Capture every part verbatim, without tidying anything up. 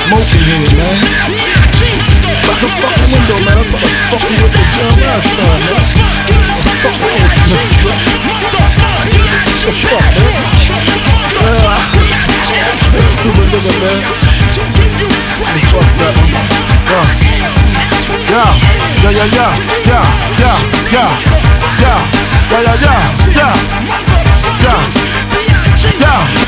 smoking here, man. Fuck the fucking window, man. I'm gonna fuck you with the Jeremiah star, man. Fuck the old Smith. What the fuck, man? Yeah. Stupid nigga, man. He fucked up. Yeah. Yeah. Yeah, yeah, yeah. Yeah. Yeah. Yeah. Yeah. Yeah, yeah, yeah. Yeah. Yeah. Yeah.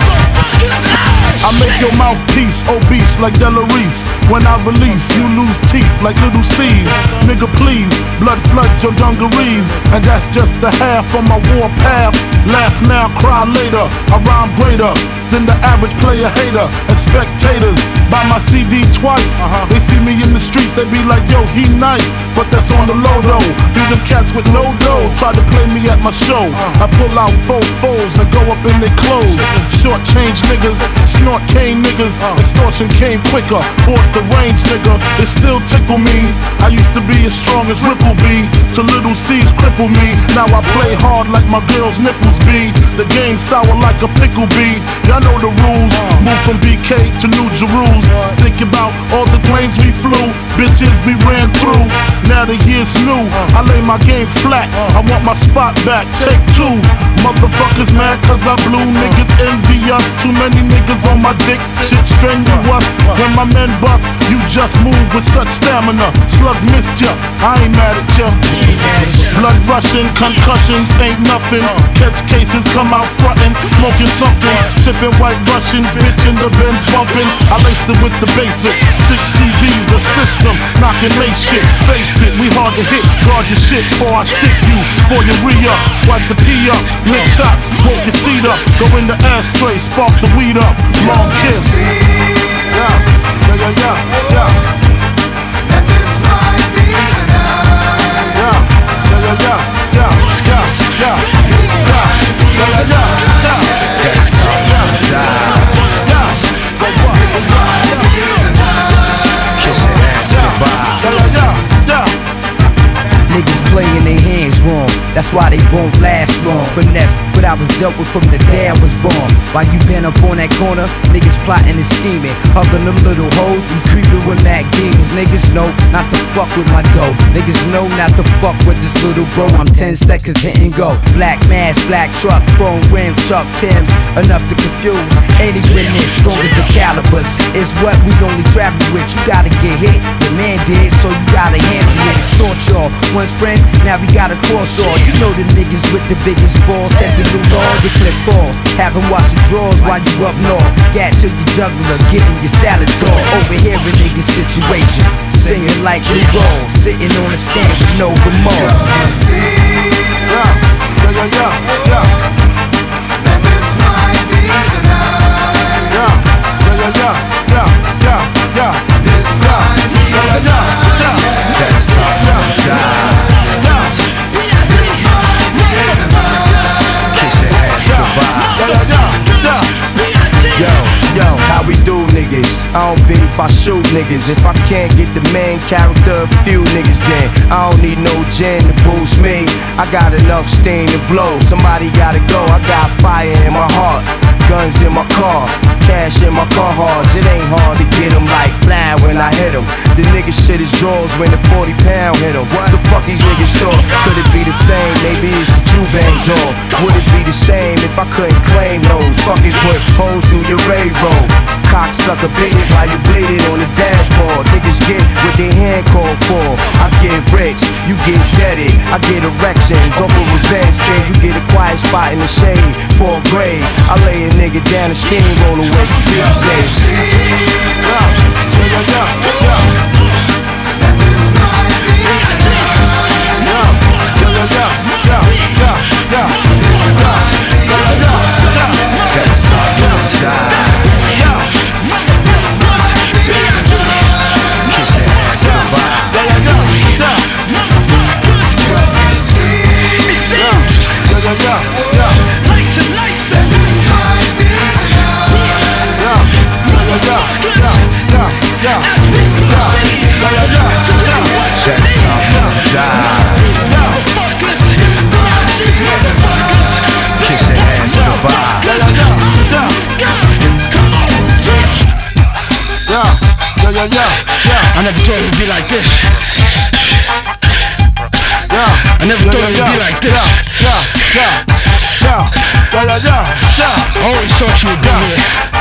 I make your mouthpiece obese like Delarice. When I release, you lose teeth like little C's. Nigga, please, blood flood your dungarees. And that's just the half of my war path. Laugh now, cry later. I rhyme greater than the average player hater. And spectators buy my C D twice. uh-huh. They see me in the streets, they be like, yo, he nice. But that's on the low though. Be them cats with no dough try to play me at my show. I pull out four foes and go up in their clothes. Short change niggas, snort cane niggas. Extortion came quicker, bought the range nigga. It still tickle me. I used to be as strong as Ripple B, till little C's cripple me. Now I play hard like my girl's nipples be. The game sour like a pickle bee. Y'all know the rules. Move from B K to New Jerusalem. Think about all the planes we flew, bitches we ran through. Now the year's new, I lay my game flat. I want my spot back, take two. Motherfuckers mad cause I blew. Niggas envy us, too many niggas on my dick. Shit strenuous, when my men bust, you just move with such stamina. Slugs missed ya, I ain't mad at ya. Blood rushing, concussions ain't nothing. Catch cases, come out frontin', smoking something. Sipping white Russian, bitch in the Benz bumping. I laced it with the basic, six T Vs, a system, knocking May shit. Face it, we hard to hit, guard your shit before I stick you. Before you re-up, wipe the pee up, lick shots, smoke your seat up. Go in the ashtray, spark the weed up, long kiss. Yeah, yeah, yeah, yeah, yeah. And this might be the night. Yeah, yeah, yeah, yeah, yeah, yeah, yeah. This might be Yeah, yeah, yeah, yeah. That's tough, yeah. Yeah. This might be the night. Kiss your ass goodbye. Yeah, yeah, yeah. Niggas playing their hands wrong, that's why they won't last long. Finesse, but I was dealt with from the day I was born. While you been up on that corner, niggas plotting and scheming, hugging them little hoes, we creeping with Mac demons. Niggas know not to fuck with my dough. Niggas know not to fuck with this little bro. I'm ten seconds hit and go. Black mask, black truck, chrome rims, Chuck Timbs, enough to confuse any witness. Strong as the calibers is what we only travel with. You gotta get hit, the man did, so you gotta handle it. Extort y'all. Once friends, now we gotta cross all. You know the niggas with the biggest balls. Set the new law, the clip falls. Have them wash the drawers while you up north. Gat to your juggler, getting your salad tall. Overhearing niggas' situation, singing like Lou Rawls, sitting on a stand with no remorse. Yeah, yeah, yeah, yeah, yeah. And this might be the night. Yeah, yeah, yeah, yeah, yeah, yeah. This might be Yeah, the yeah, yeah, yeah. night. That's tough, yeah. This might be the night. Kiss your ass goodbye. Yeah, yeah, yeah. Yo, yo, how we do niggas? I don't beef, I shoot niggas. If I can't get the main character, a few niggas then I don't need no gin to boost me. I got enough steam to blow. Somebody gotta go, I got fire in my heart, guns in my car, cash in my car hard. It ain't hard to get them like blah when I hit them. The nigga shit his drawers when the forty pound hit him. What the fuck these niggas thought? Could it be the fame? Maybe it's the Cubangs on. Would it be the same if I couldn't claim those? Fucking put holes through your railroad. Cocksucker beat it while you bleed it on the dashboard. Niggas get what they hand called for. I get rich, you get deaded. I get erections off of revenge kid. You get a quiet spot in the shade for a grave. I lay a nigga down and steamroll away from you safe. Yeah, yeah, yeah, yeah. And this might be the night. Yeah, yeah, yeah, yeah, yeah, yeah. This might be the night. That's tough, yeah. This might be the night. Kiss your ass goodbye. Yeah, yeah, yeah, yeah, yeah, yeah, yeah. This might be the night. Yeah, yeah, yeah, yeah, yeah, yeah. This yeah, yeah, yeah. I never thought it would be like this. Yeah, I never yeah, thought it would yeah, be like this. Yeah, yeah, yeah, yeah, yeah, yeah, yeah. I always thought you would be here.